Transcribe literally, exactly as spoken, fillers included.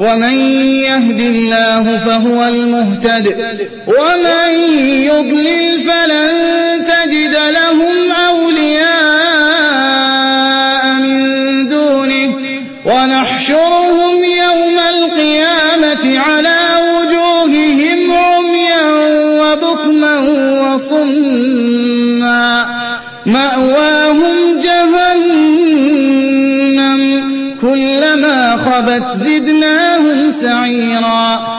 ومن يهد الله فهو المهتد ومن يضلل فلن تجد لهم أولياء من دونه ونحشرهم يوم القيامة على وجوههم عميا وبكما وصما مأواهم جهنم كلما خبت زدناهم سعيرا.